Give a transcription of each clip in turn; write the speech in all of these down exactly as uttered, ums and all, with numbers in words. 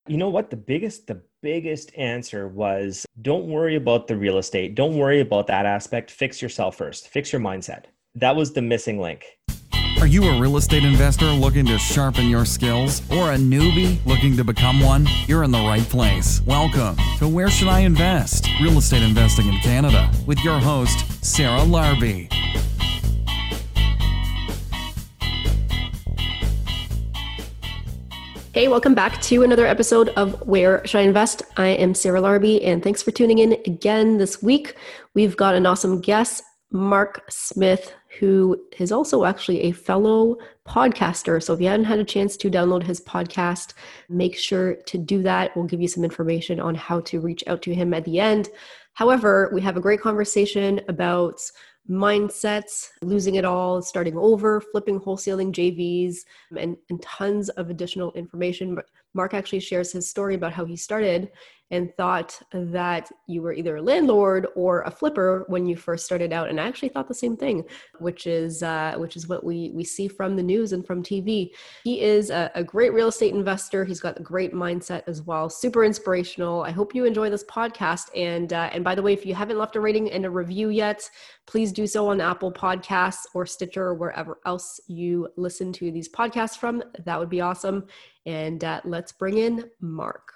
You know what? The biggest, the biggest answer was don't worry about the real estate. Don't worry about that aspect. Fix yourself first. Fix your mindset. That was the missing link. Are you a real estate investor looking to sharpen your skills or a newbie looking to become one? You're in the right place. Welcome to Where Should I Invest? Real Estate Investing in Canada with your host, Sarah Larbi. Hey, welcome back to another episode of Where Should I Invest? I am Sarah Larbi, and thanks for tuning in again this week. We've got an awesome guest, Mark Smith, who is also actually a fellow podcaster. So if you haven't had a chance to download his podcast, make sure to do that. We'll give you some information on how to reach out to him at the end. However, we have a great conversation about mindsets, losing it all, starting over, flipping, wholesaling J Vs, and, and tons of additional information. But Mark actually shares his story about how he started and thought that you were either a landlord or a flipper when you first started out. And I actually thought the same thing, which is uh, which is what we we see from the news and from T V. He is a, a great real estate investor. He's got a great mindset as well. Super inspirational. I hope you enjoy this podcast. And uh, and by the way, if you haven't left a rating and a review yet, please do so on Apple Podcasts or Stitcher or wherever else you listen to these podcasts from. That would be awesome. And uh, let's bring in Mark.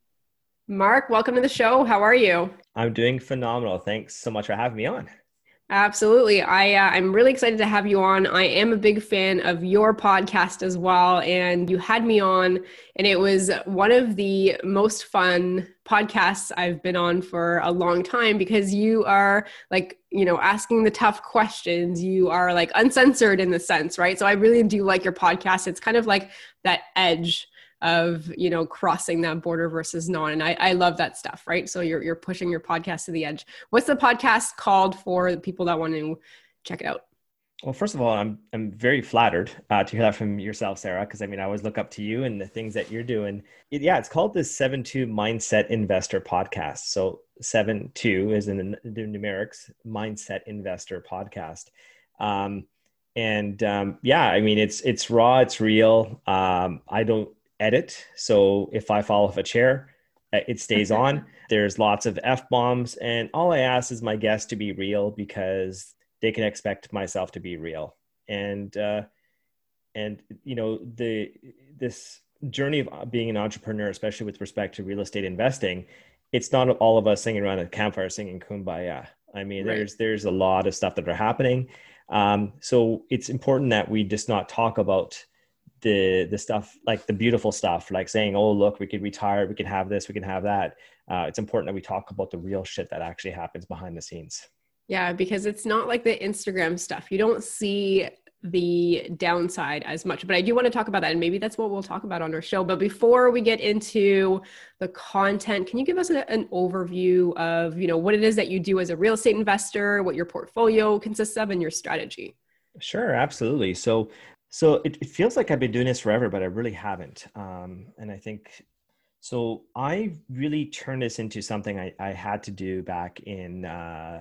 Mark, welcome to the show. How are you? I'm doing phenomenal. Thanks so much for having me on. Absolutely. I, uh, I'm really excited to have you on. I am a big fan of your podcast as well. And you had me on, and it was one of the most fun podcasts I've been on for a long time because you are like, you know, asking the tough questions. You are like uncensored in the sense, right? So I really do like your podcast. It's kind of like that edge of, you know, crossing that border versus not. And I, I love that stuff, right? So you're, you're pushing your podcast to the edge. What's the podcast called for the people that want to check it out? Well, first of all, I'm I'm very flattered uh, to hear that from yourself, Sarah, because I mean, I always look up to you and the things that you're doing. It, yeah, it's called the seven two Mindset Investor Podcast. So seven two is in the, the numerics, Mindset Investor Podcast. Um, and um, yeah, I mean, it's it's raw, it's real. Um, I don't edit. So if I fall off a chair, it stays on. There's lots of F-bombs. And all I ask is my guests to be real because they can expect myself to be real. And, uh, and you know, the this journey of being an entrepreneur, especially with respect to real estate investing, it's not all of us singing around a campfire singing Kumbaya. I mean, right. there's there's a lot of stuff that are happening. Um, so it's important that we just not talk about the the stuff, like the beautiful stuff, like saying, oh, look, we could retire, we can have this, we can have that. Uh, it's important that we talk about the real shit that actually happens behind the scenes. Yeah, because it's not like the Instagram stuff. You don't see the downside as much, but I do want to talk about that. And maybe that's what we'll talk about on our show. But before we get into the content, can you give us a, an overview of, you know, what it is that you do as a real estate investor, what your portfolio consists of, and your strategy? Sure, absolutely. So So it, it feels like I've been doing this forever, but I really haven't. Um, and I think, so I really turned this into something I, I had to do back in, uh,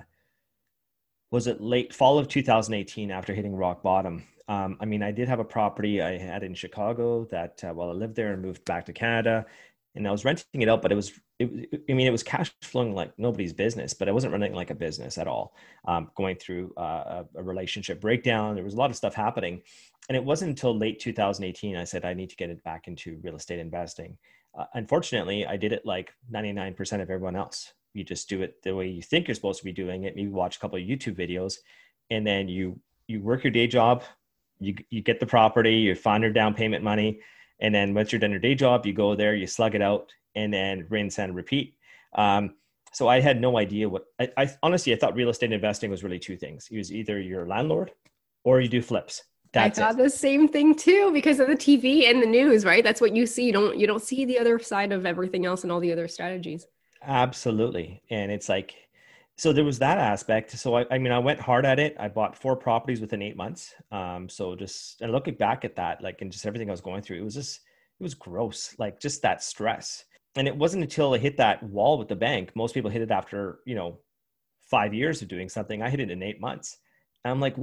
was it late fall of two thousand eighteen after hitting rock bottom? Um, I mean, I did have a property I had in Chicago that, uh, well, I lived there and moved back to Canada and I was renting it out, but it was, it, I mean, it was cash flowing like nobody's business, but I wasn't running like a business at all. Um, going through uh, a, a relationship breakdown. There was a lot of stuff happening. And it wasn't until late two thousand eighteen, I said, I need to get it back into real estate investing. Uh, unfortunately, I did it like ninety-nine percent of everyone else. You just do it the way you think you're supposed to be doing it. Maybe watch a couple of YouTube videos and then you, you work your day job, you, you get the property, you find your down payment money. And then once you're done your day job, you go there, you slug it out and then rinse and repeat. Um, so I had no idea what, I, I honestly, I thought real estate investing was really two things. It was either you're a landlord or you do flips. That's I thought it. the same thing too, because of the T V and the news, right? That's what you see. You don't, you don't see the other side of everything else and all the other strategies. Absolutely. And it's like, so there was that aspect. So I, I mean, I went hard at it. I bought four properties within eight months. Um, so just, and looking back at that, like, and just everything I was going through, it was just, it was gross. Like just that stress. And it wasn't until I hit that wall with the bank. Most people hit it after, you know, five years of doing something. I hit it in eight months. And I'm like, what?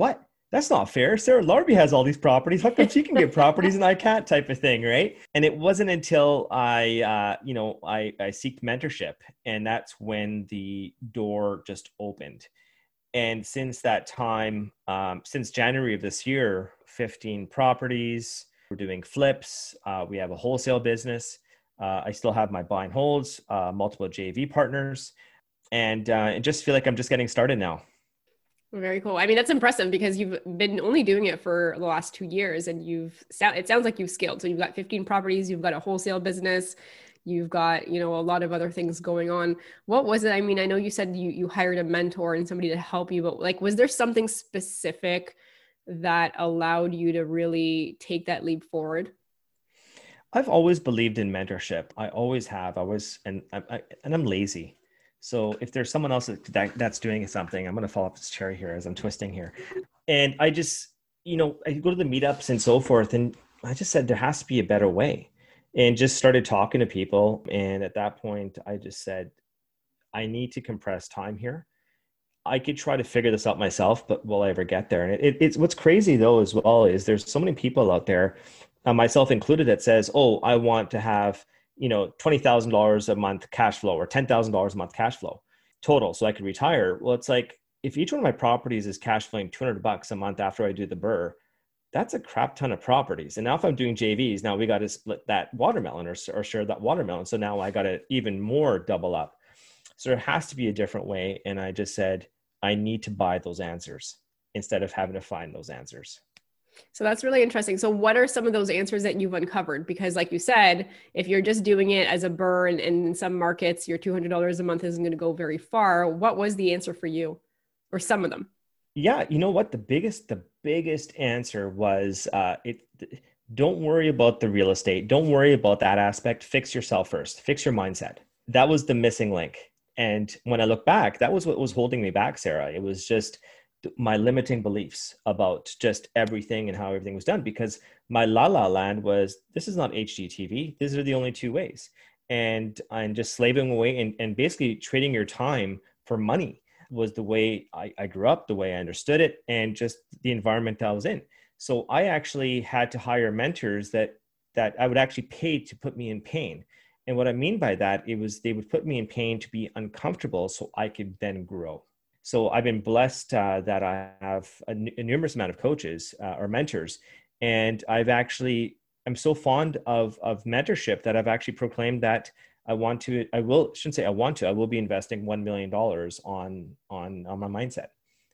that's not fair. Sarah Larbi has all these properties. How come she can get properties and I can't, type of thing, right? And it wasn't until I, uh, you know, I, I seeked mentorship, and that's when the door just opened. And since that time, um, since January of this year, fifteen properties, we're doing flips. Uh, we have a wholesale business. Uh, I still have my buy and holds, uh, multiple J V partners, and, uh, and just feel like I'm just getting started now. Very cool. I mean, that's impressive because you've been only doing it for the last two years and you've, it sounds like you've scaled. So you've got fifteen properties, you've got a wholesale business, you've got, you know, a lot of other things going on. What was it? I mean, I know you said you, you hired a mentor and somebody to help you, but like, was there something specific that allowed you to really take that leap forward? I've always believed in mentorship. I always have. I was, and I, I and I'm lazy. So if there's someone else that, that that's doing something, I'm going to fall off this chair here as I'm twisting here. And I just, you know, I go to the meetups and so forth. And I just said, there has to be a better way, and just started talking to people. And at that point, I just said, I need to compress time here. I could try to figure this out myself, but will I ever get there? And it, it, it's what's crazy though, as well, is there's so many people out there, uh, myself included, that says, oh, I want to have, you know, twenty thousand dollars a month cash flow or ten thousand dollars a month cash flow total so I could retire. Well, it's like, if each one of my properties is cash flowing two hundred bucks a month after I do the burr, that's a crap ton of properties. And now if I'm doing J Vs, now we got to split that watermelon or, or share that watermelon. So now I got to even more double up. So there has to be a different way. And I just said, I need to buy those answers instead of having to find those answers. So that's really interesting. So what are some of those answers that you've uncovered? Because like you said, if you're just doing it as a burr and, and in some markets, your two hundred dollars a month isn't going to go very far. What was the answer for you, or some of them? Yeah. You know what? The biggest, the biggest answer was, uh, it, don't worry about the real estate. Don't worry about that aspect. Fix yourself first. Fix your mindset. That was the missing link. And when I look back, that was what was holding me back, Sarah. It was just my limiting beliefs about just everything and how everything was done, because my la la land was, this is not H G T V. These are the only two ways. And I'm just slaving away and, and basically trading your time for money was the way I, I grew up, the way I understood it, and just the environment that I was in. So I actually had to hire mentors that, that I would actually pay to put me in pain. And what I mean by that, it was, they would put me in pain to be uncomfortable so I could then grow. So I've been blessed uh, that I have a, n- a numerous amount of coaches uh, or mentors. And I've actually, I'm so fond of, of mentorship that I've actually proclaimed that I want to, I will, shouldn't say I want to, I will be investing one million dollars on, on, on my mindset.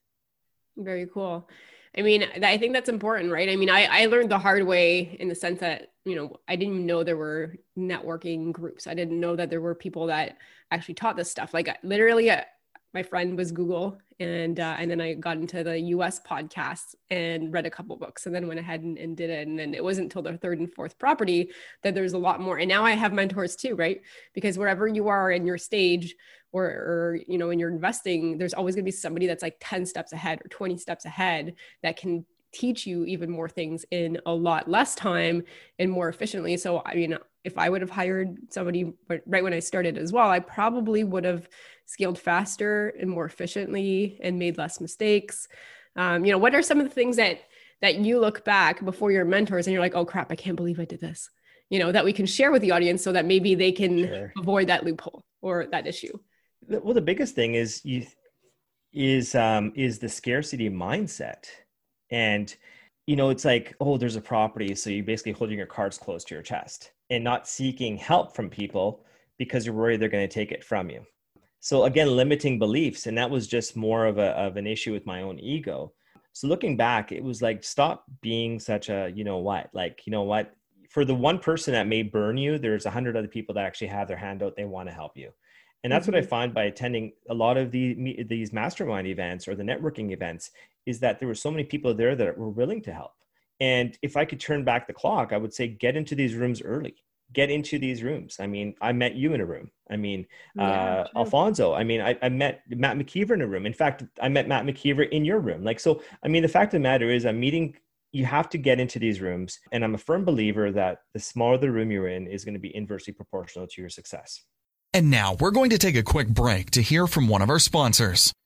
Very cool. I mean, I think that's important, right? I mean, I, I learned the hard way in the sense that, you know, I didn't even know there were networking groups. I didn't know that there were people that actually taught this stuff. Like literally, uh, my friend was Google, and uh, and then I got into the U S podcasts and read a couple books, and then went ahead and, and did it. And then it wasn't until the third and fourth property that there's a lot more. And now I have mentors too, right? Because wherever you are in your stage or, or you know, in your investing, there's always going to be somebody that's like ten steps ahead or twenty steps ahead that can teach you even more things in a lot less time and more efficiently. So, I mean, if I would have hired somebody right when I started as well, I probably would have scaled faster and more efficiently and made less mistakes. Um, you know, what are some of the things that, that you look back before your mentors and you're like, oh crap, I can't believe I did this, you know, that we can share with the audience so that maybe they can sure. avoid that loophole or that issue? Well, the biggest thing is you is, um, is the scarcity mindset. And, you know, it's like, oh, there's a property. So you're basically holding your cards close to your chest and not seeking help from people because you're worried they're going to take it from you. So again, limiting beliefs. And that was just more of a, of an issue with my own ego. So looking back, it was like, stop being such a, you know what, like, you know what, for the one person that may burn you, there's a hundred other people that actually have their hand out. They want to help you. And that's mm-hmm. what I find by attending a lot of the, these mastermind events or the networking events, is that there were so many people there that were willing to help. And if I could turn back the clock, I would say, get into these rooms early, get into these rooms. I mean, I met you in a room. I mean, yeah, uh, Alfonso, I mean, I, I met Matt McKeever in a room. In fact, I met Matt McKeever in your room. Like, so, I mean, the fact of the matter is I'm meeting, you have to get into these rooms. And I'm a firm believer that the smaller the room you're in is going to be inversely proportional to your success. And now we're going to take a quick break to hear from one of our sponsors.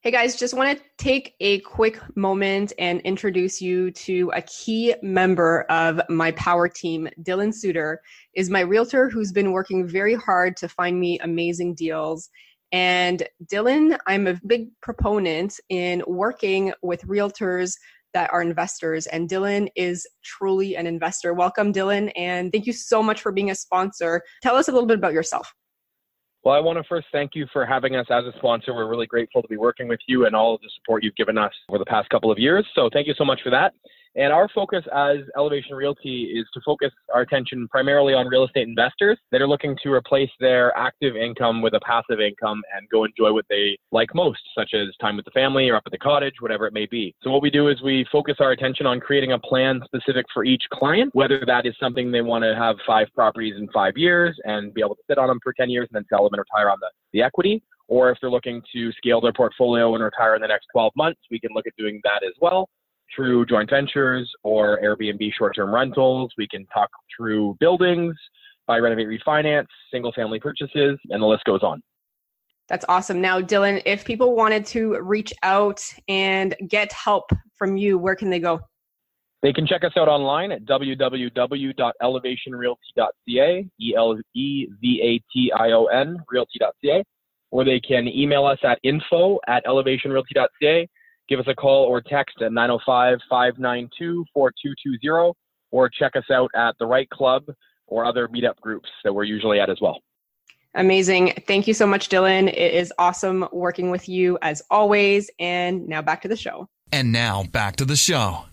Hey guys, just want to take a quick moment and introduce you to a key member of my power team. Dylan Suter is my realtor who's been working very hard to find me amazing deals. And Dylan, I'm a big proponent in working with realtors that are investors, and Dylan is truly an investor. Welcome, Dylan, and thank you so much for being a sponsor. Tell us a little bit about yourself. Well, I want to first thank you for having us as a sponsor. We're really grateful to be working with you and all of the support you've given us over the past couple of years. So thank you so much for that. And our focus as Elevation Realty is to focus our attention primarily on real estate investors that are looking to replace their active income with a passive income and go enjoy what they like most, such as time with the family or up at the cottage, whatever it may be. So what we do is we focus our attention on creating a plan specific for each client, whether that is something they want to have five properties in five years and be able to sit on them for ten years and then sell them and retire on the, the equity, or if they're looking to scale their portfolio and retire in the next twelve months, we can look at doing that as well through joint ventures or Airbnb short-term rentals. We can talk through buildings, buy, renovate, refinance, single-family purchases, and the list goes on. That's awesome. Now, Dylan, if people wanted to reach out and get help from you, where can they go? They can check us out online at w w w dot elevation realty dot c a, E L E V A T I O N, realty dot c a, or they can email us at info at elevation realty dot c a. Give us a call or text at nine oh five, five nine two, four two two zero, or check us out at the Right Club or other meetup groups that we're usually at as well. Amazing. Thank you so much, Dylan. It is awesome working with you as always. And now back to the show. And now back to the show.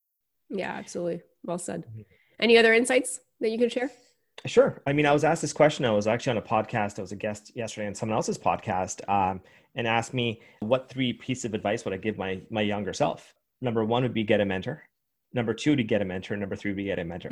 Yeah, absolutely. Well said. Any other insights that you can share? Sure. I mean, I was asked this question. I was actually on a podcast. I was a guest yesterday on someone else's podcast um, and asked me, what three pieces of advice would I give my my younger self? Number one would be get a mentor. Number two, to get a mentor. Number three would be get a mentor.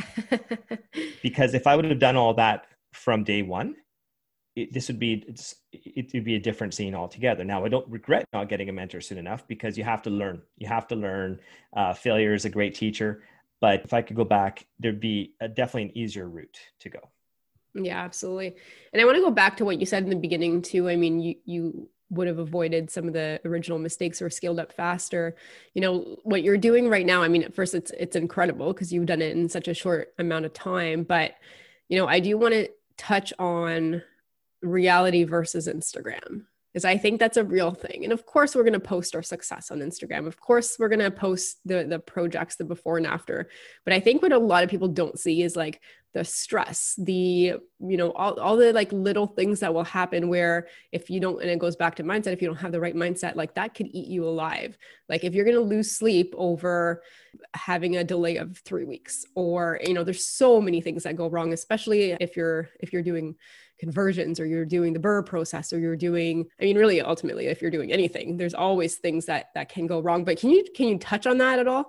Because if I would have done all that from day one, it, this would be, it's, it would be a different scene altogether. Now, I don't regret not getting a mentor soon enough because you have to learn. You have to learn. Uh, failure is a great teacher. But if I could go back, there'd be a, definitely an easier route to go. Yeah, absolutely. And I want to go back to what you said in the beginning too. I mean, you, you would have avoided some of the original mistakes or scaled up faster. You know, what you're doing right now, I mean, at first it's, it's incredible because you've done it in such a short amount of time, but, you know, I do want to touch on reality versus Instagram, because I think that's a real thing. And of course, we're going to post our success on Instagram. Of course, we're going to post the the projects, the before and after. But I think what a lot of people don't see is like the stress, the, you know, all, all the like little things that will happen where if you don't, and it goes back to mindset, if you don't have the right mindset, like that could eat you alive. Like if you're going to lose sleep over having a delay of three weeks or, you know, there's so many things that go wrong, especially if you're, if you're doing conversions or you're doing the B R R R process or you're doing, I mean, really, ultimately, if you're doing anything, there's always things that, that can go wrong. But can you, can you touch on that at all?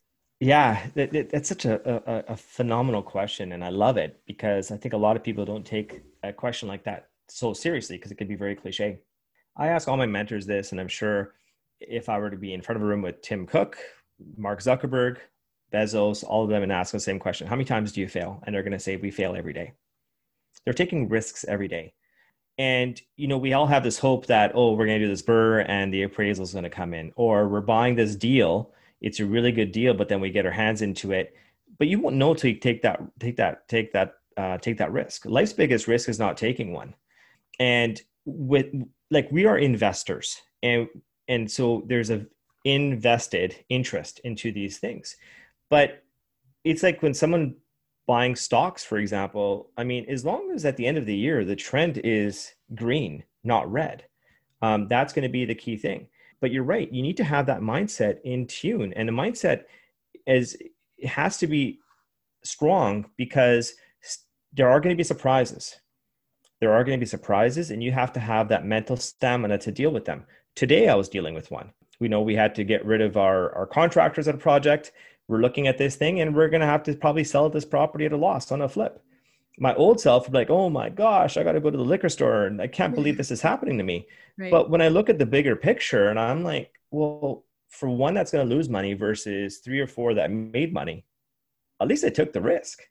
Yeah, that, that, that's such a, a, a phenomenal question. And I love it because I think a lot of people don't take a question like that so seriously because it could be very cliche. I ask all my mentors this, and I'm sure if I were to be in front of a room with Tim Cook, Mark Zuckerberg, Bezos, all of them, and ask the same question, how many times do you fail? And they're going to say, we fail every day. They're taking risks every day. And, you know, we all have this hope that, oh, we're going to do this B R R R and the appraisal is going to come in, or we're buying this deal. It's a really good deal, but then we get our hands into it. But you won't know till you take that, take that, take that, uh, take that risk. Life's biggest risk is not taking one. And with like, we are investors, and and so there's a invested interest into these things. But it's like when someone buying stocks, for example, I mean, as long as at the end of the year, the trend is green, not red, um, that's going to be the key thing. But you're right. You need to have that mindset in tune. And the mindset is, it has to be strong because there are going to be surprises. There are going to be surprises, and you have to have that mental stamina to deal with them. Today, I was dealing with one. We know we had to get rid of our, our contractors at a project. We're looking at this thing, and we're going to have to probably sell this property at a loss on a flip. My old self would be like, oh my gosh, I got to go to the liquor store and I can't believe this is happening to me. Right. But when I look at the bigger picture and I'm like, well, for one that's going to lose money versus three or four that made money, at least I took the risk.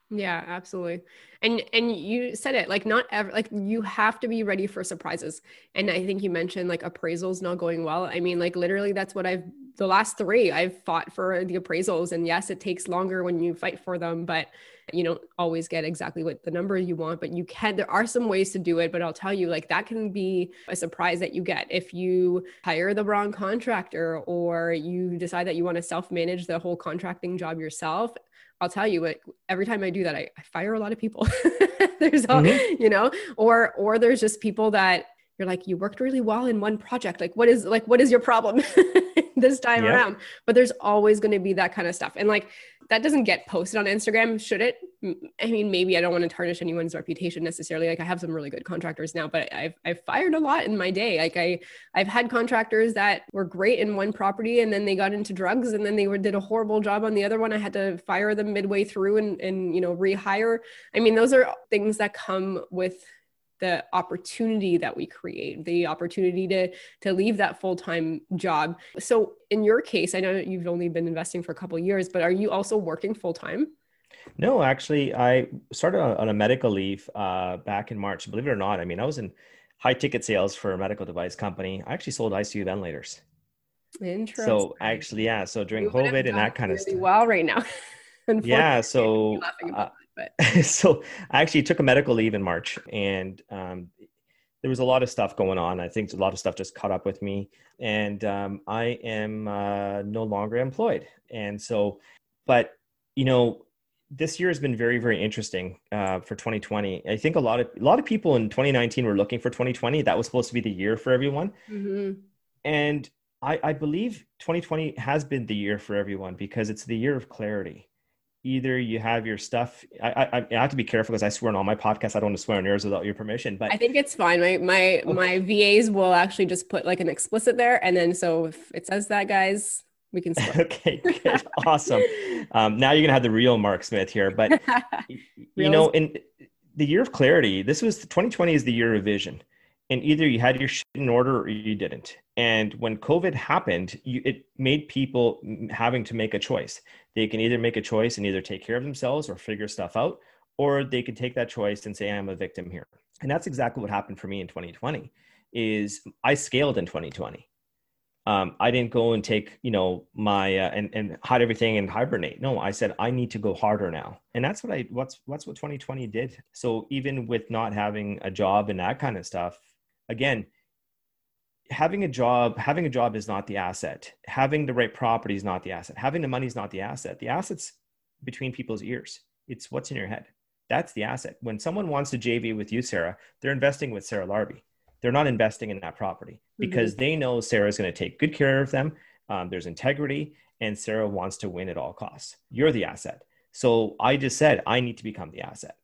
Yeah, absolutely. And and you said it, like not ever, like you have to be ready for surprises. And I think you mentioned like appraisals not going well. I mean, like literally that's what I've, the last three I've fought for the appraisals. And yes, it takes longer when you fight for them, but you don't always get exactly what the number you want, but you can, there are some ways to do it. But I'll tell you, like that can be a surprise that you get if you hire the wrong contractor or you decide that you want to self-manage the whole contracting job yourself. I'll tell you what, every time I do that, I, I fire a lot of people. There's, all, mm-hmm. you know, or, or there's just people that you're like, you worked really well in one project. Like, what is like, what is your problem this time yeah. around? But there's always going to be that kind of stuff. And like, that doesn't get posted on Instagram. Should it? I mean, maybe I don't want to tarnish anyone's reputation necessarily. Like I have some really good contractors now, but I've, I've fired a lot in my day. Like I, I've had contractors that were great in one property and then they got into drugs and then they were, did a horrible job on the other one. I had to fire them midway through and, and, you know, rehire. I mean, those are things that come with the opportunity that we create, the opportunity to, to leave that full-time job. So in your case, I know you've only been investing for a couple of years, but are you also working full-time? No, actually, I started on a medical leave uh, back in March. Believe it or not, I mean, I was in high ticket sales for a medical device company. I actually sold I C U ventilators. Interesting. So actually, yeah. So during you COVID and that kind really of stuff. Well, right now. Yeah. So, uh, so I actually took a medical leave in March, and um, there was a lot of stuff going on. I think a lot of stuff just caught up with me, and um, I am uh, no longer employed. And so, but you know, this year has been very, very interesting uh, for twenty twenty. I think a lot of a lot of people in twenty nineteen were looking for twenty twenty. That was supposed to be the year for everyone, mm-hmm. and I, I believe twenty twenty has been the year for everyone because it's the year of clarity. Either you have your stuff. I, I, I have to be careful because I swear on all my podcasts. I don't want to swear on yours without your permission. But I think it's fine. My my okay. my V As will actually just put like an explicit there, and then so if it says that, guys, we can swear. Okay, good, awesome. Um, now you're gonna have the real Mark Smith here, but you know, in the year of clarity, this was twenty twenty is the year of vision, and either you had your shit in order or you didn't. And when COVID happened, you, it made people having to make a choice. They can either make a choice and either take care of themselves or figure stuff out, or they could take that choice and say, I'm a victim here. And that's exactly what happened for me in twenty twenty is I scaled in twenty twenty. Um, I didn't go and take, you know, my, uh, and, and hide everything and hibernate. No, I said, I need to go harder now. And that's what I, what's, what's what twenty twenty did. So even with not having a job and that kind of stuff, again, having a job, having a job is not the asset. Having the right property is not the asset. Having the money is not the asset. The asset's between people's ears. It's what's in your head. That's the asset. When someone wants to J V with you, Sarah, they're investing with Sarah Larbi. They're not investing in that property because mm-hmm. they know Sarah's going to take good care of them. Um, there's integrity, and Sarah wants to win at all costs. You're the asset. So I just said, I need to become the asset.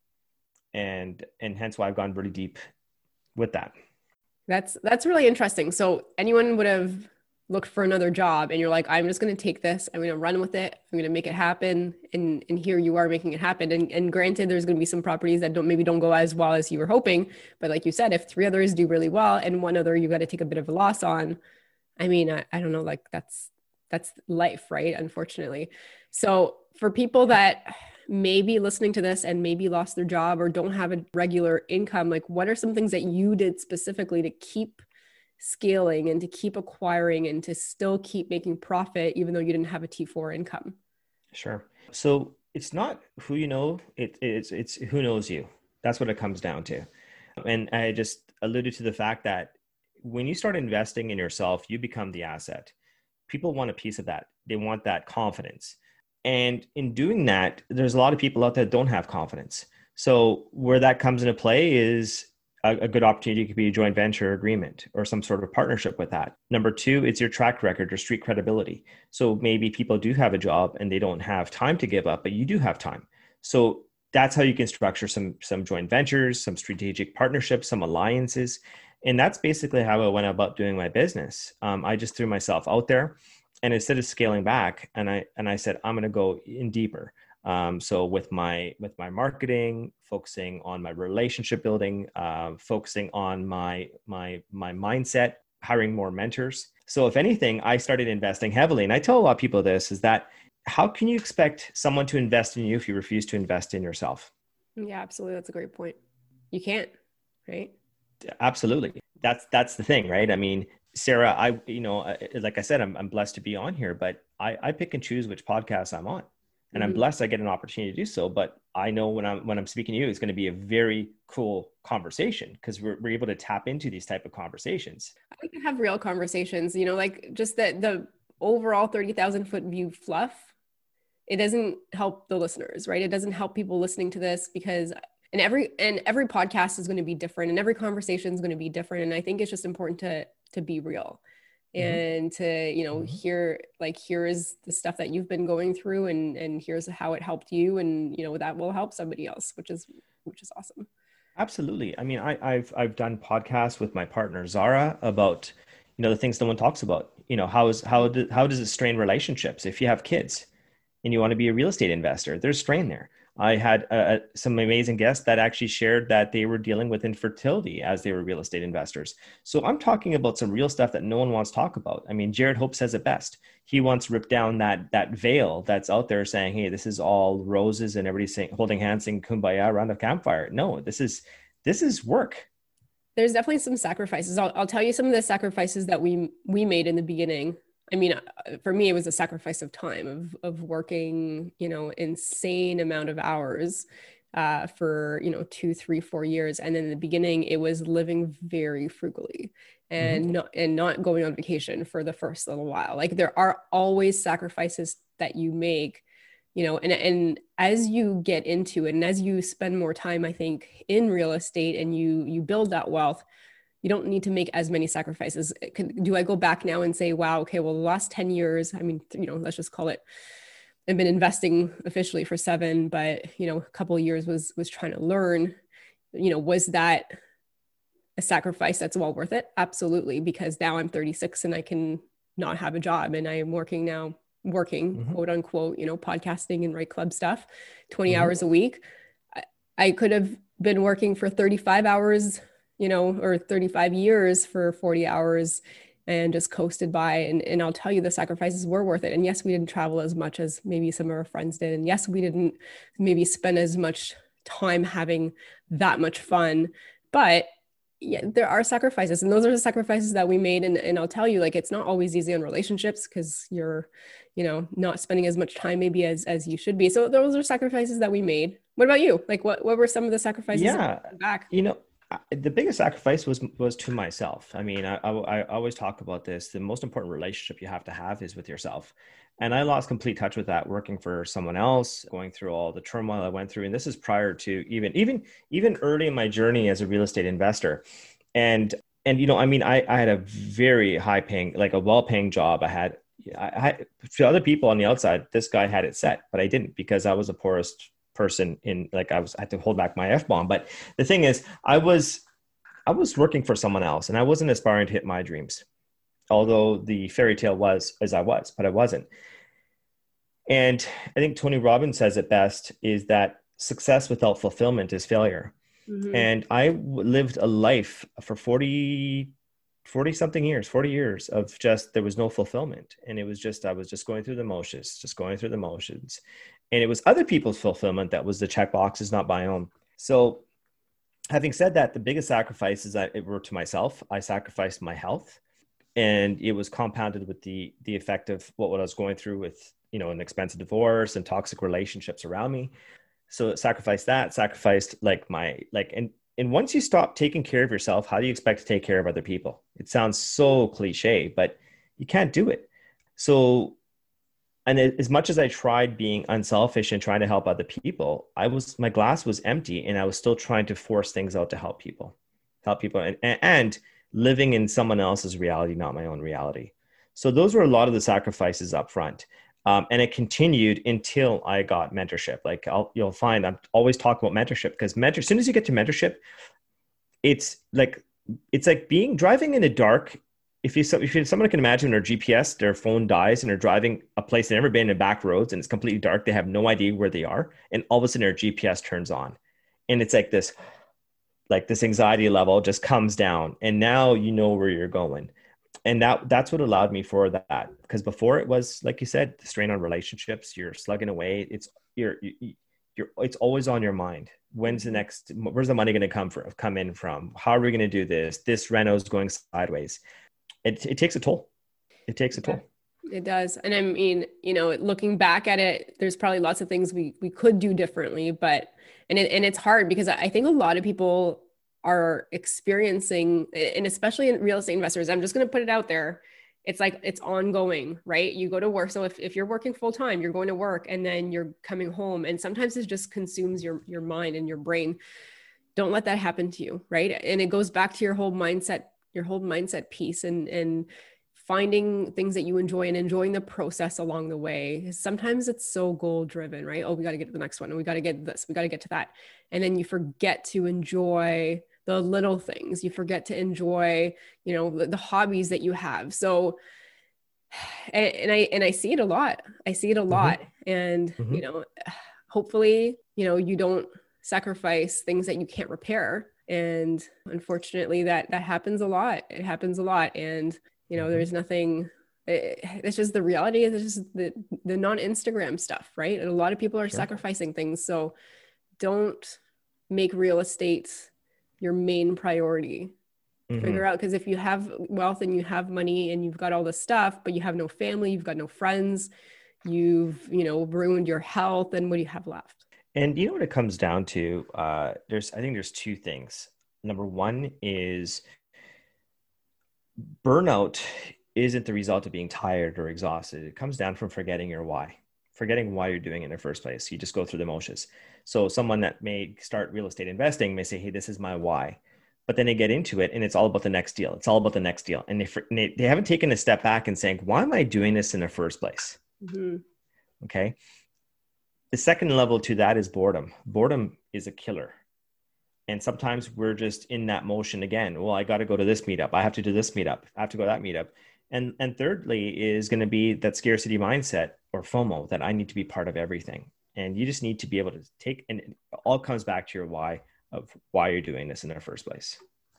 And, and hence why I've gone really deep with that. That's, that's really interesting. So anyone would have looked for another job and you're like, I'm just going to take this. I'm going to run with it. I'm going to make it happen. And, and here you are making it happen. And, and granted, there's going to be some properties that don't, maybe don't go as well as you were hoping. But like you said, if three others do really well and one other, you got to take a bit of a loss on, I mean, I, I don't know, like that's, that's life, right? Unfortunately. So for people that maybe listening to this and maybe lost their job or don't have a regular income, like what are some things that you did specifically to keep scaling and to keep acquiring and to still keep making profit, even though you didn't have a T four income? Sure. So it's not who you know, it, it's, it's who knows you. That's what it comes down to. And I just alluded to the fact that when you start investing in yourself, you become the asset. People want a piece of that. They want that confidence. And in doing that, there's a lot of people out there that don't have confidence. So where that comes into play is a, a good opportunity could be a joint venture agreement or some sort of partnership with that. Number two, it's your track record or street credibility. So maybe people do have a job and they don't have time to give up, but you do have time. So that's how you can structure some, some joint ventures, some strategic partnerships, some alliances. And that's basically how I went about doing my business. Um, I just threw myself out there. And instead of scaling back, and I and I said, I'm going to go in deeper. Um, so with my with my marketing, focusing on my relationship building, uh, focusing on my my my mindset, hiring more mentors. So if anything, I started investing heavily. And I tell a lot of people this is that how can you expect someone to invest in you if you refuse to invest in yourself? Yeah, absolutely. That's a great point. You can't, right? Absolutely. That's, that's the thing, right? I mean, Sarah, I, you know, like I said, I'm, I'm blessed to be on here, but I, I pick and choose which podcasts I'm on, and mm-hmm. I'm blessed I get an opportunity to do so. But I know when I'm, when I'm speaking to you, it's going to be a very cool conversation because we're, we're able to tap into these type of conversations. I like to have real conversations, you know, like just the, the overall thirty thousand foot view fluff. It doesn't help the listeners, right? It doesn't help people listening to this because and every, and every podcast is going to be different and every conversation is going to be different. And I think it's just important to, to be real and mm-hmm. to, you know, mm-hmm. hear, like, here is the stuff that you've been going through and, and here's how it helped you. And, you know, that will help somebody else, which is, which is awesome. Absolutely. I mean, I, I've, I've done podcasts with my partner, Zara, about, you know, the things no one talks about, you know, how is, how, do, how does it strain relationships? If you have kids and you want to be a real estate investor, there's strain there. I had uh, some amazing guests that actually shared that they were dealing with infertility as they were real estate investors. So I'm talking about some real stuff that no one wants to talk about. I mean, Jared Hope says it best. He wants to rip down that that veil that's out there saying, hey, this is all roses and everybody's saying, holding hands, saying kumbaya around a campfire. No, this is this is work. There's definitely some sacrifices. I'll, I'll tell you some of the sacrifices that we we made in the beginning. I mean, for me, it was a sacrifice of time of, of working, you know, insane amount of hours uh, for, you know, two, three, four years. And in the beginning, it was living very frugally and mm-hmm. not, and not going on vacation for the first little while. Like there are always sacrifices that you make, you know, and, and as you get into it and as you spend more time, I think, in real estate and you, you build that wealth, you don't need to make as many sacrifices. Can, do I go back now and say, wow, okay, well, the last ten years, I mean, you know, let's just call it, I've been investing officially for seven, but, you know, a couple of years was, was trying to learn, you know, was that a sacrifice that's well worth it? Absolutely. Because now I'm thirty-six and I can not have a job and I am working now, working mm-hmm. quote unquote, you know, podcasting and Right Club stuff, twenty mm-hmm. hours a week. I, I could have been working for thirty-five hours you know, or thirty-five years for forty hours and just coasted by. And, and I'll tell you, the sacrifices were worth it. And yes, we didn't travel as much as maybe some of our friends did. And yes, we didn't maybe spend as much time having that much fun, but yeah, there are sacrifices. And those are the sacrifices that we made. And, and I'll tell you, like, it's not always easy on relationships because you're, you know, not spending as much time maybe as, as you should be. So those are sacrifices that we made. What about you? Like, what, what were some of the sacrifices? Yeah, back? You know, the biggest sacrifice was was to myself. I mean, I, I, I always talk about this. The most important relationship you have to have is with yourself. And I lost complete touch with that working for someone else, going through all the turmoil I went through. And this is prior to even, even, even early in my journey as a real estate investor. And, and, you know, I mean, I, I had a very high paying, like a well-paying job. I had, I, I, to other people on the outside, this guy had it set, but I didn't because I was the poorest person in, like I was, I had to hold back my F-bomb. But the thing is, I was, I was working for someone else and I wasn't aspiring to hit my dreams. Although the fairy tale was as I was, but I wasn't. And I think Tony Robbins says it best is that success without fulfillment is failure. Mm-hmm. And I w- lived a life for forty, forty something years, forty years of just, there was no fulfillment. And it was just, I was just going through the motions, just going through the motions. And it was other people's fulfillment that was the check boxes, not my own. So having said that, the biggest sacrifices I were to myself. I sacrificed my health, and it was compounded with the the effect of what, what I was going through with, you know, an expensive divorce and toxic relationships around me. So it sacrificed that, sacrificed like my, like, and, and once you stop taking care of yourself, how do you expect to take care of other people? It sounds so cliche, but you can't do it. So, and as much as I tried being unselfish and trying to help other people, I was, my glass was empty and I was still trying to force things out to help people, help people and, and living in someone else's reality, not my own reality. So those were a lot of the sacrifices up front. Um, and it continued until I got mentorship. Like I'll, you'll find I'm always talking about mentorship because mentor, as soon as you get to mentorship, it's like, it's like being driving in the dark. If you, if you, someone can imagine their G P S, their phone dies and they're driving a place they've never been in back roads and it's completely dark. They have no idea where they are. And all of a sudden their G P S turns on and it's like this, like this anxiety level just comes down and now you know where you're going. and that that's what allowed me for that. Because before it was, like you said, the strain on relationships, you're slugging away. It's you're, you, you're, it's always on your mind. When's the next, where's the money going to come from, come in from? How are we going to do this? This reno is going sideways. It, it takes a toll. It takes a toll. It does. And I mean, you know, looking back at it, there's probably lots of things we, we could do differently, but, and it, and it's hard because I think a lot of people are experiencing, and especially in real estate investors, I'm just going to put it out there. It's like, it's ongoing, right? You go to work. So if, if you're working full time, you're going to work and then you're coming home, and sometimes it just consumes your, your mind and your brain. Don't let that happen to you. Right. And it goes back to your whole mindset, your whole mindset piece, and, and finding things that you enjoy and enjoying the process along the way. Sometimes it's so goal driven, right? Oh, we got to get to the next one, and we got to get this, we got to get to that. And then you forget to enjoy the little things. You forget to enjoy, you know, the, the hobbies that you have. So, and, and I, and I see it a lot. I see it a lot. Mm-hmm. And, mm-hmm. you know, hopefully, you know, you don't sacrifice things that you can't repair. And unfortunately that, that happens a lot. It happens a lot. And, you know, mm-hmm. there's nothing, it, it's just the reality. It's just the, the non-Instagram stuff, right? And a lot of people are sure. sacrificing things. So don't make real estate your main priority. Mm-hmm. Figure out, because if you have wealth and you have money and you've got all this stuff, but you have no family, you've got no friends, you've, you know, ruined your health, and what do you have left? And you know what it comes down to? Uh, there's, I think there's two things. Number one is burnout isn't the result of being tired or exhausted. It comes down from forgetting your why, forgetting why you're doing it in the first place. You just go through the motions. So someone that may start real estate investing may say, hey, this is my why. But then they get into it and it's all about the next deal. It's all about the next deal. And they, they, they haven't taken a step back and saying, why am I doing this in the first place? Mm-hmm. Okay. The second level to that is boredom. Boredom is a killer. And sometimes we're just in that motion again. Well, I got to go to this meetup. I have to do this meetup. I have to go to that meetup. And, and thirdly is going to be that scarcity mindset or FOMO, that I need to be part of everything. And you just need to be able to take, and it all comes back to your why of why you're doing this in the first place.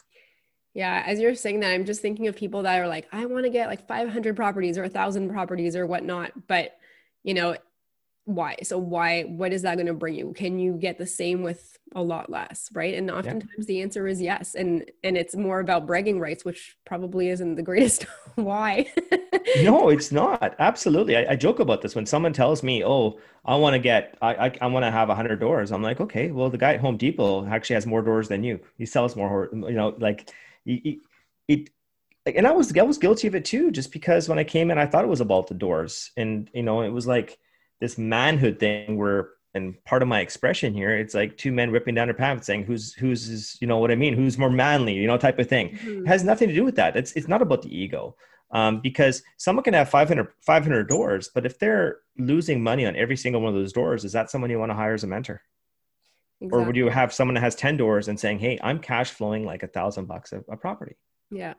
Yeah. As you're saying that, I'm just thinking of people that are like, I want to get like five hundred properties or a thousand properties or whatnot, but you know, why? So why, what is that going to bring you? Can you get the same with a lot less? Right. And oftentimes yeah. the answer is yes. And, and it's more about bragging rights, which probably isn't the greatest why. No, it's not. Absolutely. I, I joke about this when someone tells me, oh, I want to get, I, I, I want to have a hundred doors. I'm like, okay, well, the guy at Home Depot actually has more doors than you. He sells more, you know, like it, it and I was, I was guilty of it too, just because when I came in, I thought it was about the doors, and, you know, it was like this manhood thing where, and part of my expression here, it's like two men ripping down their pants saying, who's, who's, is, you know what I mean? Who's more manly, you know, type of thing. Mm-hmm. It has nothing to do with that. It's, it's not about the ego. Um, because someone can have five hundred, five hundred doors, but if they're losing money on every single one of those doors, is that someone you want to hire as a mentor? Exactly. Or would you have someone that has ten doors and saying, hey, I'm cash flowing like a thousand bucks a, a property? Yeah.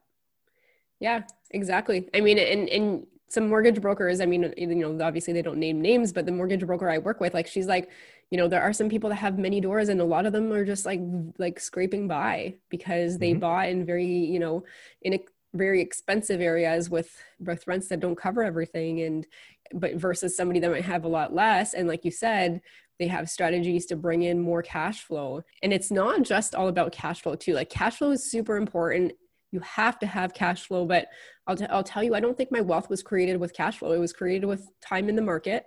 Yeah, exactly. I mean, and, and some mortgage brokers, I mean, you know, obviously they don't name names, but the mortgage broker I work with, like, she's like, you know, there are some people that have many doors and a lot of them are just like, like scraping by because they mm-hmm. bought in very, you know, in a very expensive areas with, with rents that don't cover everything. And, but versus somebody that might have a lot less. And like you said, they have strategies to bring in more cash flow. And it's not just all about cash flow too. Like, cash flow is super important. You have to have cash flow, but I'll, t- I'll tell you, I don't think my wealth was created with cash flow. It was created with time in the market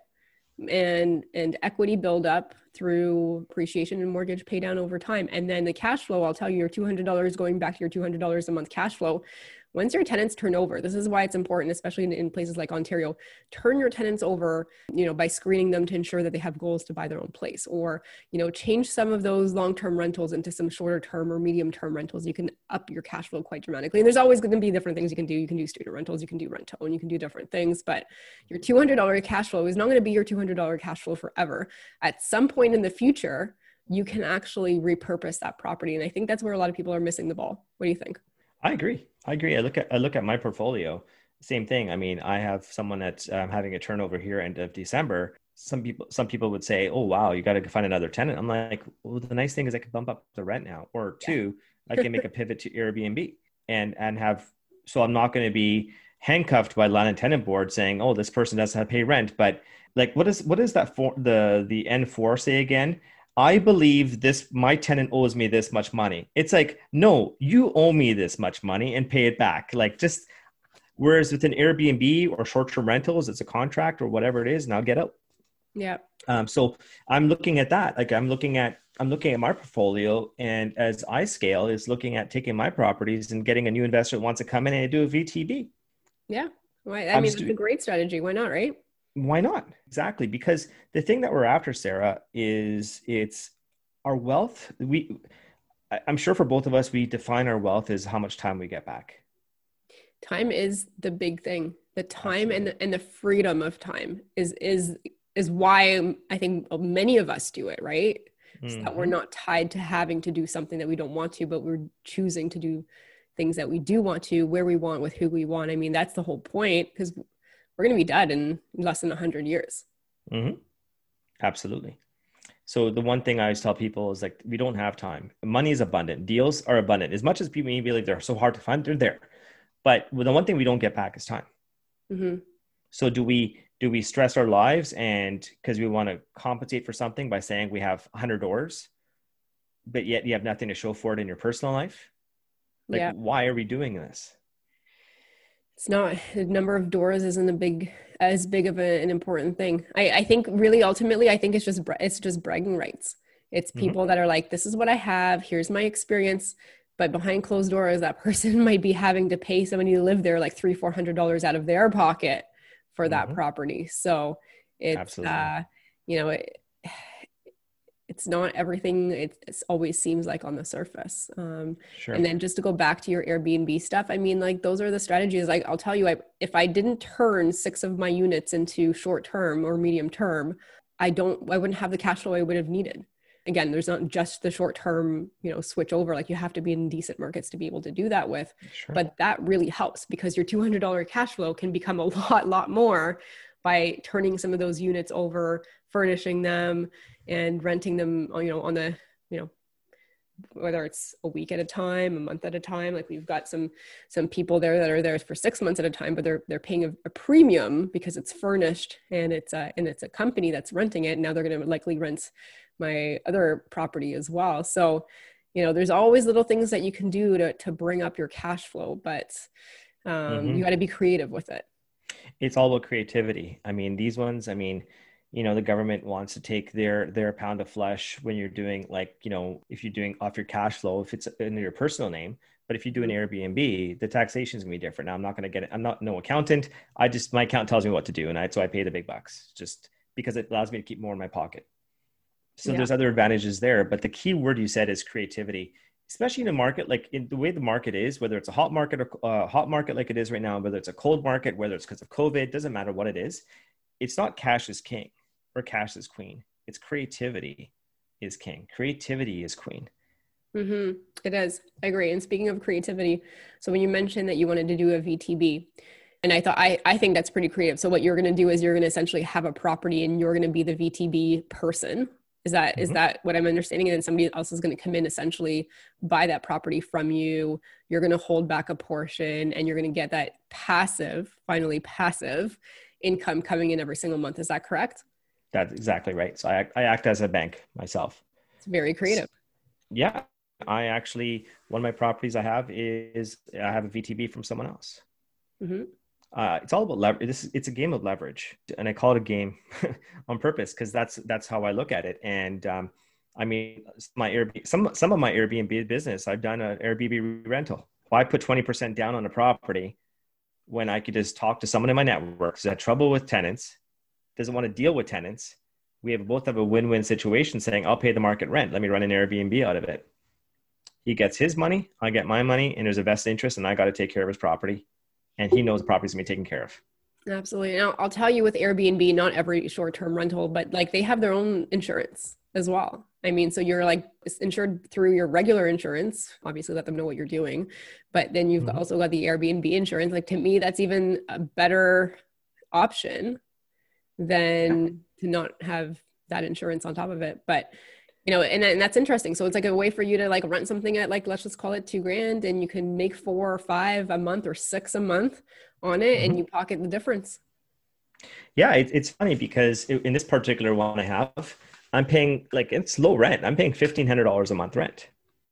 and, and equity buildup through appreciation and mortgage pay down over time. And then the cash flow, I'll tell you, your two hundred dollars going back to your two hundred dollars a month cash flow. Once your tenants turn over, this is why it's important, especially in, in places like Ontario, turn your tenants over, you know, by screening them to ensure that they have goals to buy their own place, or, you know, change some of those long-term rentals into some shorter term or medium-term rentals. You can up your cash flow quite dramatically. And there's always going to be different things you can do. You can do student rentals, you can do rent to own, you can do different things, but your two hundred dollars cash flow is not going to be your two hundred dollars cash flow forever. At some point in the future, you can actually repurpose that property. And I think that's where a lot of people are missing the ball. What do you think? I agree. I agree. I look at I look at my portfolio. Same thing. I mean, I have someone that's um, having a turnover here end of December. Some people some people would say, "Oh, wow, you got to find another tenant." I'm like, "Well, the nice thing is I can bump up the rent now." Or two, I can make a pivot to Airbnb and and have so I'm not going to be handcuffed by land and tenant board saying, oh, this person doesn't have to pay rent. But like, what is, what is that for the, the N four say again? I believe this, my tenant owes me this much money. It's like, no, you owe me this much money and pay it back. Like just, whereas with an Airbnb or short-term rentals, it's a contract or whatever it is, now get out. Yeah. Um, so I'm looking at that. Like I'm looking at, I'm looking at my portfolio, and as I scale is looking at taking my properties and getting a new investor that wants to come in and do a V T B. Yeah. Why? I I'm mean, stu- it's a great strategy. Why not? Right. Why not? Exactly. Because the thing that we're after, Sarah, is it's our wealth. We, I- I'm sure for both of us, we define our wealth as how much time we get back. Time is the big thing. The time Absolutely. and the, and the freedom of time is, is, is why I think many of us do it, right? So Mm-hmm. that we're not tied to having to do something that we don't want to, but we're choosing to do things that we do want to, where we want, with who we want. I mean, that's the whole point, because we're going to be dead in less than a hundred years. Mm-hmm. Absolutely. So the one thing I always tell people is like, we don't have time. Money is abundant. Deals are abundant. As much as people maybe like they're so hard to find, they're there. But the one thing we don't get back is time. Mm-hmm. So do we, do we stress our lives and because we want to compensate for something by saying we have a hundred doors, but yet you have nothing to show for it in your personal life? Like, Yeah. why are we doing this? It's not, the number of doors isn't a big, as big of a, an important thing. I, I think really ultimately, I think it's just, it's just bragging rights. It's people mm-hmm. that are like, this is what I have. Here's my experience. But behind closed doors, that person might be having to pay somebody to live there like three, four hundred dollars out of their pocket for that mm-hmm. property. So it's, uh, you know, it, it's not everything it it's always seems like on the surface. Um, sure. And then just to go back to your Airbnb stuff, I mean, like those are the strategies. Like I'll tell you, I, if I didn't turn six of my units into short-term or medium term, I don't, I wouldn't have the cash flow I would have needed. Again, there's not just the short-term, you know, switch over. Like you have to be in decent markets to be able to do that with, sure. But that really helps because your two hundred dollars cash flow can become a lot, lot more by turning some of those units over, furnishing them and renting them, you know, on the, you know, whether it's a week at a time, a month at a time. Like we've got some, some people there that are there for six months at a time, but they're, they're paying a, a premium because it's furnished and it's a, and it's a company that's renting it. Now they're going to likely rent my other property as well. So, you know, there's always little things that you can do to, to bring up your cash flow, but um, mm-hmm. you got to be creative with it. It's all about creativity. I mean, these ones, I mean, you know, the government wants to take their, their pound of flesh when you're doing like, you know, if you're doing off your cash flow, if it's in your personal name, but if you do an Airbnb, the taxation is gonna be different. Now I'm not going to get it. I'm not no accountant. I just, my accountant tells me what to do. And I, so I pay the big bucks just because it allows me to keep more in my pocket. So yeah. There's other advantages there, but the key word you said is creativity, especially in a market, like in the way the market is, whether it's a hot market or a uh, hot market like it is right now, whether it's a cold market, whether it's because of COVID, doesn't matter what it is. It's not cash is king or cash is queen. It's creativity is king. Creativity is queen. Mm-hmm. It is. I agree. And speaking of creativity, so when you mentioned that you wanted to do a V T B, and I thought, I, I think that's pretty creative. So what you're going to do is you're going to essentially have a property and you're going to be the V T B person. Is that, mm-hmm. is that what I'm understanding? And then somebody else is going to come in, essentially buy that property from you. You're going to hold back a portion and you're going to get that passive, finally passive income coming in every single month. Is that correct? That's exactly right. So I, I act as a bank myself. It's very creative. Yeah. I actually, one of my properties I have is I have a V T B from someone else. Mm-hmm. Uh, it's all about leverage. This is, it's a game of leverage, and I call it a game on purpose because that's that's how I look at it. And um, I mean, my Airbnb, some some of my Airbnb business, I've done an Airbnb rental. Why put twenty percent down on a property when I could just talk to someone in my network who's had trouble with tenants, doesn't want to deal with tenants? We have both have a win-win situation, saying I'll pay the market rent. Let me run an Airbnb out of it. He gets his money, I get my money, and there's a vested interest, and I got to take care of his property. And he knows the property's gonna be taken care of. Absolutely. Now, I'll tell you with Airbnb, not every short-term rental, but like they have their own insurance as well. I mean, so you're like insured through your regular insurance, obviously let them know what you're doing, but then you've mm-hmm. also got the Airbnb insurance. Like to me, that's even a better option than yeah. to not have that insurance on top of it. But You know, and, and that's interesting. So it's like a way for you to like rent something at like, let's just call it two grand, and you can make four or five a month or six a month on it, mm-hmm. and you pocket the difference. Yeah, it, it's funny because in this particular one I have, I'm paying like, it's low rent. I'm paying fifteen hundred dollars a month rent.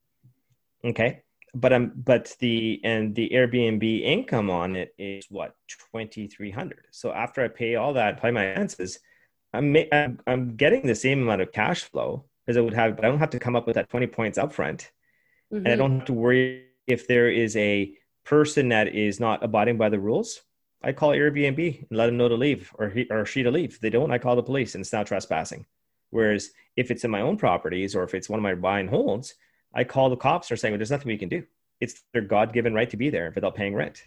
Okay. But I'm, but the, and the Airbnb income on it is what, twenty-three hundred. So after I pay all that, pay my expenses, I'm, I'm, I'm getting the same amount of cash flow as I would have, but I don't have to come up with that twenty points upfront. Mm-hmm. And I don't have to worry if there is a person that is not abiding by the rules. I call Airbnb and let them know to leave, or he or she to leave. If they don't, I call the police, and it's now trespassing. Whereas if it's in my own properties, or if it's one of my buy and holds, I call the cops. They're saying, well, there's nothing we can do. It's their God-given right to be there without paying rent.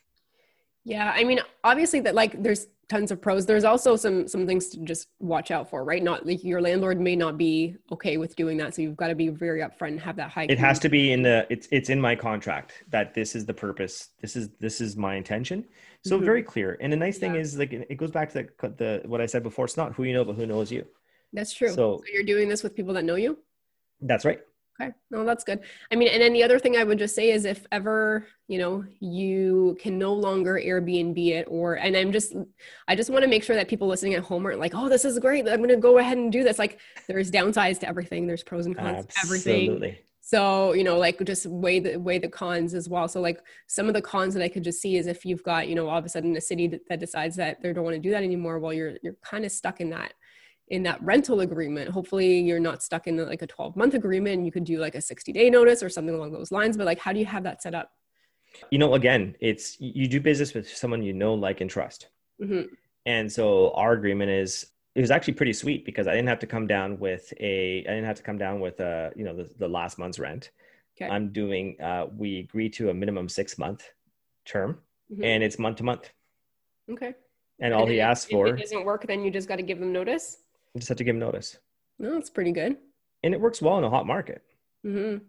Yeah. I mean, obviously that like there's tons of pros. There's also some, some things to just watch out for, right? Not like your landlord may not be okay with doing that. So you've got to be very upfront and have that high. It has to be in the, it's, it's in my contract that this is the purpose. This is, this is my intention. So mm-hmm. very clear. And the nice thing yeah. is like, it goes back to the, the, what I said before, it's not who you know, but who knows you. That's true. So, so you're doing this with people that know you? That's right. Okay. No, that's good. I mean, and then the other thing I would just say is if ever, you know, you can no longer Airbnb it, or, and I'm just, I just want to make sure that people listening at home aren't like, oh, this is great, I'm going to go ahead and do this. Like there's downsides to everything. There's pros and cons to everything. Absolutely. So, you know, like just weigh the, weigh the cons as well. So like some of the cons that I could just see is if you've got, you know, all of a sudden a city that, that decides that they don't want to do that anymore, well, you're, you're kind of stuck in that in that rental agreement. Hopefully you're not stuck in like a twelve month agreement. You could do like a sixty day notice or something along those lines, but like, how do you have that set up? You know, again, it's, you do business with someone you know, like, and trust. Mm-hmm. And so our agreement is, it was actually pretty sweet because I didn't have to come down with a, I didn't have to come down with a, you know, the, the last month's rent. Okay. I'm doing, uh, we agreed to a minimum six month term, mm-hmm. and it's month to month. Okay. And, and all he if, asked for, if it doesn't work, then you just got to give them notice. You just have to give them notice. No, it's pretty good. And it works well in a hot market. Mm-hmm.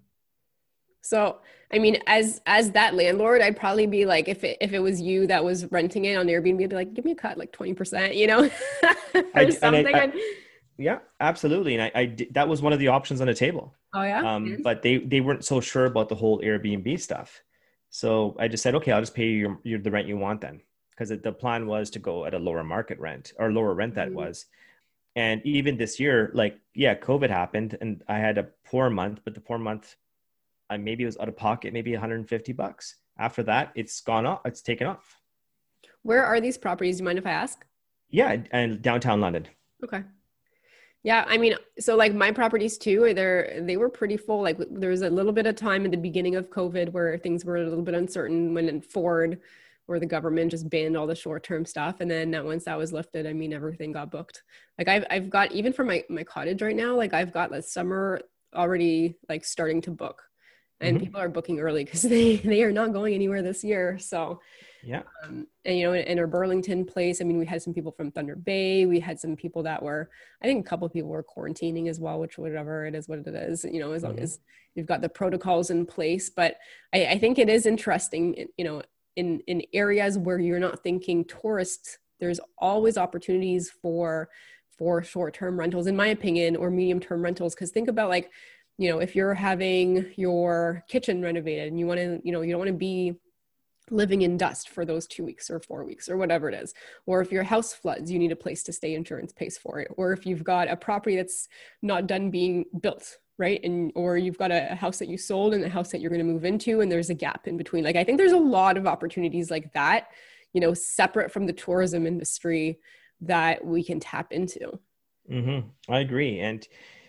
So, I mean, as, as that landlord, I'd probably be like, if it, if it was you that was renting it on Airbnb, I'd be like, give me a cut, like twenty percent, you know, or I, something. I, I, yeah, absolutely. And I, I did, that was one of the options on the table. Oh yeah. Um, yes. But they, they weren't so sure about the whole Airbnb stuff. So I just said, okay, I'll just pay you your, your, the rent you want then. Because the plan was to go at a lower market rent or lower rent that mm-hmm. was. And even this year, like, yeah, COVID happened and I had a poor month, but the poor month, I maybe it was out of pocket, maybe one hundred fifty bucks. After that, it's gone off. It's taken off. Where are these properties? Do you mind if I ask? Yeah. And downtown London. Okay. Yeah. I mean, so like my properties too, they're, they were pretty full. Like there was a little bit of time in the beginning of COVID where things were a little bit uncertain when in Ford, where the government just banned all the short-term stuff. And then once that was lifted, I mean, everything got booked. Like I've, I've got, even for my, my cottage right now, like I've got the summer already like starting to book, and mm-hmm. people are booking early because they, they are not going anywhere this year. So yeah. Um, and, you know, in, in our Burlington place, I mean, we had some people from Thunder Bay. We had some people that were, I think a couple of people were quarantining as well, which whatever it is, what it is, you know, as long mm-hmm. as you've got the protocols in place. But I, I think it is interesting, you know, in, in areas where you're not thinking tourists, there's always opportunities for, for short-term rentals, in my opinion, or medium-term rentals. Cause think about like, you know, if you're having your kitchen renovated and you want to, you know, you don't want to be living in dust for those two weeks or four weeks or whatever it is. Or if your house floods, you need a place to stay, insurance pays for it. Or if you've got a property that's not done being built, right? And, or you've got a house that you sold and a house that you're going to move into, and there's a gap in between. Like, I think there's a lot of opportunities like that, you know, separate from the tourism industry that we can tap into. Mm-hmm. I agree. And,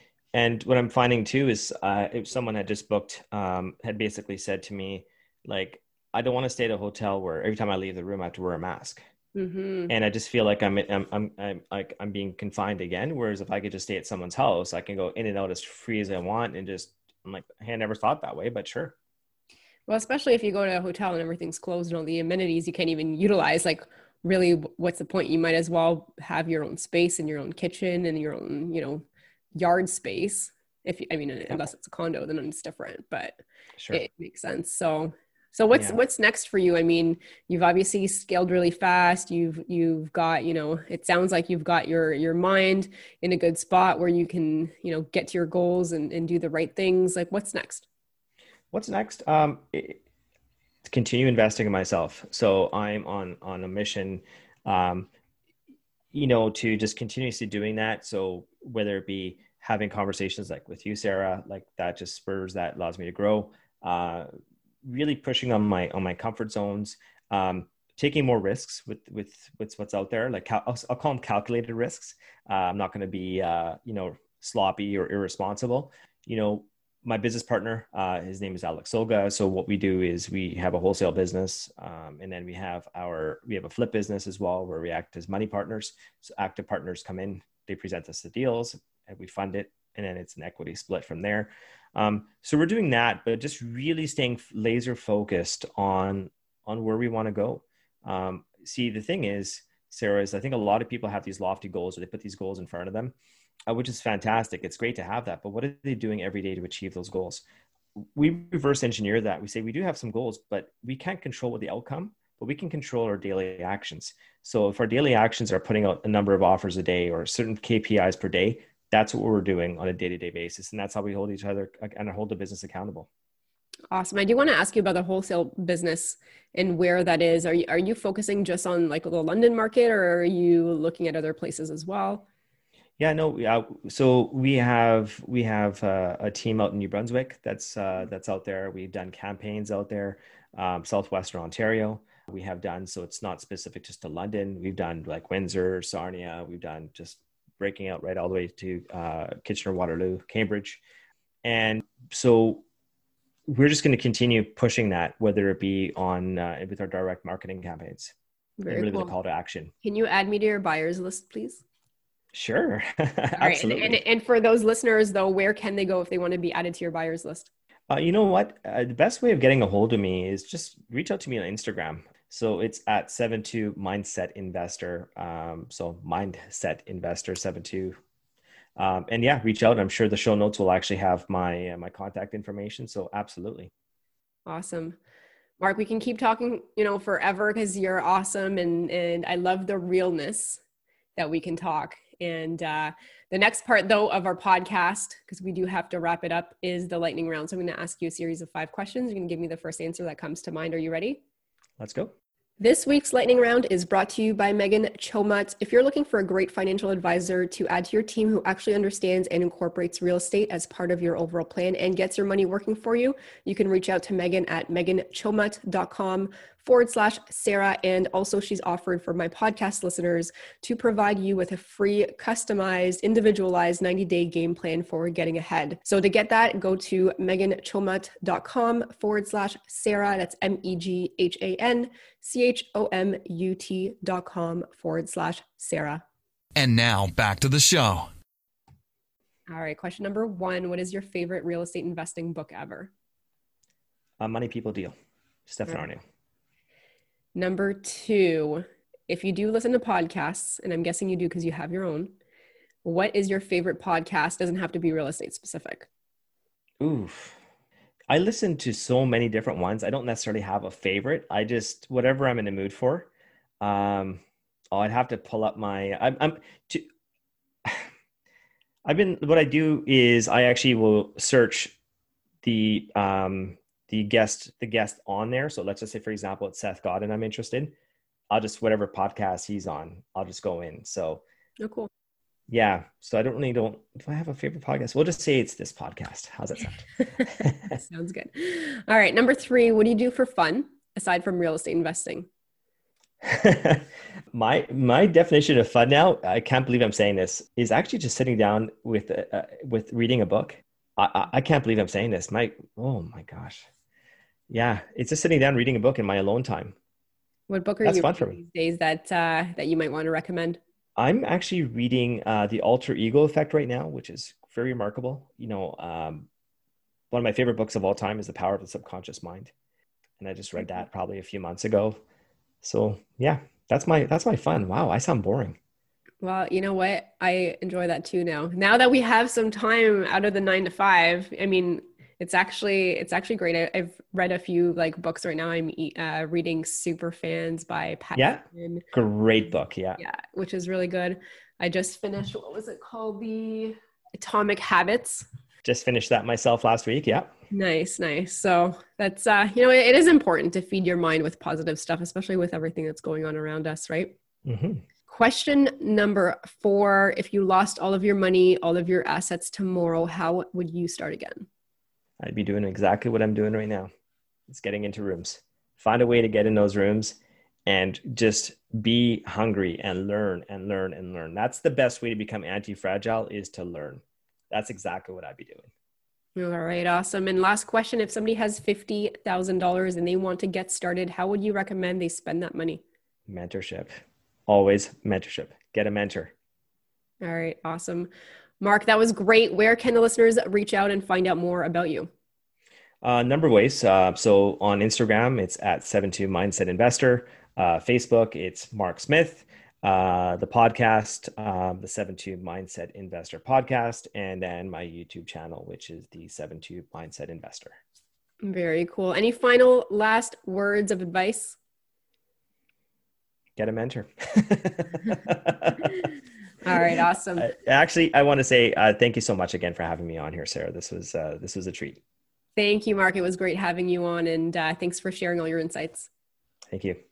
and what I'm finding too is, uh, if someone had just booked, um, had basically said to me, like, I don't want to stay at a hotel where every time I leave the room, I have to wear a mask. Mm-hmm. And I just feel like I'm, I'm, I'm, I'm like, I'm being confined again. Whereas if I could just stay at someone's house, I can go in and out as free as I want. And just, I'm like, hey, I never thought that way, but sure. Well, especially if you go to a hotel and everything's closed and all the amenities you can't even utilize, like really what's the point? You might as well have your own space and your own kitchen and your own, you know, yard space. If you, I mean, unless it's a condo, then it's different, but sure. It makes sense. So So what's Yeah. what's next for you? I mean, you've obviously scaled really fast. You've you've got, you know, it sounds like you've got your your mind in a good spot where you can, you know, get to your goals and, and do the right things. Like what's next? What's next? Um, it, continue investing in myself. So I'm on on a mission, um, you know, to just continuously doing that. So whether it be having conversations like with you, Sarah, like that just spurs, that allows me to grow. Uh, really pushing on my on my comfort zones, um, taking more risks with with with what's out there. Like cal- I'll, I'll call them calculated risks. Uh, I'm not going to be uh, you know sloppy or irresponsible. You know, my business partner, uh, his name is Alex Solga. So what we do is we have a wholesale business, um, and then we have our we have a flip business as well, where we act as money partners. So active partners come in, they present us the deals, and we fund it, and then it's an equity split from there. Um, so we're doing that, but just really staying laser focused on, on where we want to go. Um, see, the thing is, Sarah, is I think a lot of people have these lofty goals, or they put these goals in front of them, uh, which is fantastic. It's great to have that, but what are they doing every day to achieve those goals? We reverse engineer that. We say, we do have some goals, but we can't control the outcome, but we can control our daily actions. So if our daily actions are putting out a number of offers a day or certain K P Is per day, that's what we're doing on a day-to-day basis. And that's how we hold each other and hold the business accountable. Awesome. I do want to ask you about the wholesale business and where that is. Are you, are you focusing just on like the London market, or are you looking at other places as well? Yeah, no. Yeah. So we have, we have uh, a team out in New Brunswick that's, uh, that's out there. We've done campaigns out there, um, Southwestern Ontario. We have done, so it's not specific just to London. We've done like Windsor, Sarnia. We've done just breaking out right all the way to uh, Kitchener, Waterloo, Cambridge. And so we're just going to continue pushing that, whether it be on uh, with our direct marketing campaigns. Very and really cool. with a call to action. Can you add me to your buyers list, please? Sure. All right. Absolutely. And, and, and for those listeners, though, where can they go if they want to be added to your buyers list? Uh, you know what? Uh, the best way of getting a hold of me is just reach out to me on Instagram. So it's at seven two Mindset Investor. Um, so Mindset Investor seven two. Um, and yeah, reach out. I'm sure the show notes will actually have my uh, my contact information. So absolutely. Awesome. Mark, we can keep talking, you know, forever because you're awesome. And, and I love the realness that we can talk. And uh, the next part, though, of our podcast, because we do have to wrap it up, is the lightning round. So I'm going to ask you a series of five questions. You're going to give me the first answer that comes to mind. Are you ready? Let's go. This week's lightning round is brought to you by Megan Chomut. If you're looking for a great financial advisor to add to your team who actually understands and incorporates real estate as part of your overall plan and gets your money working for you, you can reach out to Megan at meganchomut.com forward slash Sarah. And also she's offered for my podcast listeners to provide you with a free, customized, individualized ninety day game plan for getting ahead. So to get that, go to meganchomut.com forward slash Sarah. That's M-E-G-H-A-N C-H-O-M-U-T dot com forward slash Sarah. And now back to the show. All right. Question number one. What is your favorite real estate investing book ever? Uh, Money People Deal. Stefan Right. Arniel. Number two, if you do listen to podcasts, and I'm guessing you do because you have your own, what is your favorite podcast? Doesn't have to be real estate specific. Oof. I listen to so many different ones. I don't necessarily have a favorite. I just, whatever I'm in the mood for. Um, oh, I'd have to pull up my, I'm, I'm to, I've been, what I do is I actually will search the, um, the guest, the guest on there. So let's just say, for example, it's Seth Godin I'm interested. I'll just, whatever podcast he's on, I'll just go in. So Oh, cool. yeah. So I don't really don't, do I have a favorite podcast? We'll just say it's this podcast. How's that sound? Sounds good. All right. Number three, what do you do for fun aside from real estate investing? my my definition of fun now, I can't believe I'm saying this, is actually just sitting down with uh, with reading a book. I, I I can't believe I'm saying this. My oh my gosh, yeah, it's just sitting down reading a book in my alone time. What book are That's you fun for reading me. these days that uh, that you might want to recommend? I'm actually reading uh, The Alter Ego Effect right now, which is very remarkable. You know, um, one of my favorite books of all time is The Power of the Subconscious Mind, and I just read that probably a few months ago. So yeah, that's my that's my fun. Wow, I sound boring. Well, you know what? I enjoy that too now. Now that we have some time out of the nine to five, I mean, It's actually it's actually great. I, I've read a few like books right now. I'm uh, reading Superfans by Pat. Yeah, Flynn. Great book. Yeah, yeah, which is really good. I just finished. What was it called? The Atomic Habits. Just finished that myself last week. Yeah. Nice, nice. So that's uh, you know, it, it is important to feed your mind with positive stuff, especially with everything that's going on around us, right? Mm-hmm. Question number four: if you lost all of your money, all of your assets tomorrow, how would you start again? I'd be doing exactly what I'm doing right now. It's getting into rooms. Find a way to get in those rooms and just be hungry and learn and learn and learn. That's the best way to become anti-fragile, is to learn. That's exactly what I'd be doing. All right. Awesome. And last question, if somebody has fifty thousand dollars and they want to get started, how would you recommend they spend that money? Mentorship. Always mentorship. Get a mentor. All right. Awesome. Mark, that was great. Where can the listeners reach out and find out more about you? A uh, number of ways. Uh, so on Instagram, it's at seven two Mindset Investor. Uh, Facebook, it's Mark Smith. Uh, the podcast, um, the seven two Mindset Investor podcast, and then my YouTube channel, which is the seven two Mindset Investor. Very cool. Any final last words of advice? Get a mentor. All right. Awesome. Uh, actually, I want to say uh, thank you so much again for having me on here, Sarah. This was uh, this was a treat. Thank you, Mark. It was great having you on, and uh, thanks for sharing all your insights. Thank you.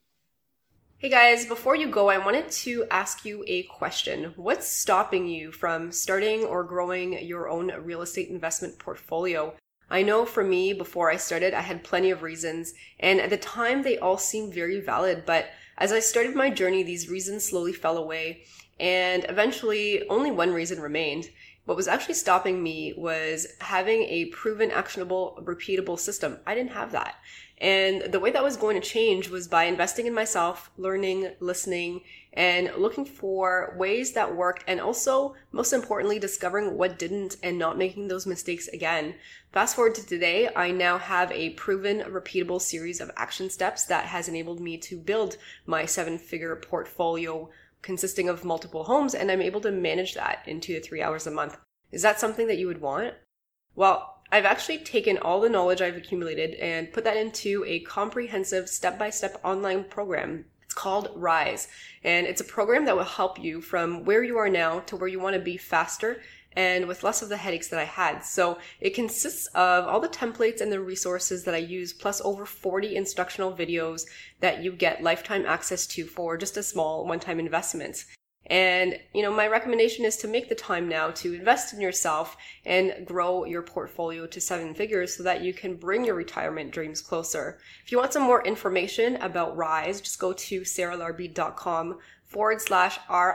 Hey guys, before you go, I wanted to ask you a question. What's stopping you from starting or growing your own real estate investment portfolio? I know for me, before I started, I had plenty of reasons, and at the time they all seemed very valid, but as I started my journey, these reasons slowly fell away, and eventually only one reason remained. What was actually stopping me was having a proven, actionable, repeatable system. I didn't have that. And the way that was going to change was by investing in myself, learning, listening, and looking for ways that worked, and also, most importantly, discovering what didn't and not making those mistakes again. Fast forward to today, I now have a proven, repeatable series of action steps that has enabled me to build my seven-figure portfolio consisting of multiple homes, and I'm able to manage that in two to three hours a month. Is that something that you would want? Well, I've actually taken all the knowledge I've accumulated and put that into a comprehensive step-by-step online program. It's called Rise, and it's a program that will help you from where you are now to where you want to be faster and with less of the headaches that I had. So it consists of all the templates and the resources that I use, plus over forty instructional videos that you get lifetime access to for just a small one-time investment. And, you know, my recommendation is to make the time now to invest in yourself and grow your portfolio to seven figures so that you can bring your retirement dreams closer. If you want some more information about Rise, just go to sarahlarby.com forward slash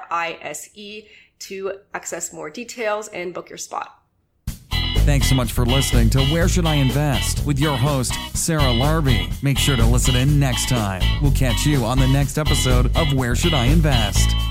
R-I-S-E to access more details and book your spot. Thanks so much for listening to Where Should I Invest with your host, Sarah Larby. Make sure to listen in next time. We'll catch you on the next episode of Where Should I Invest?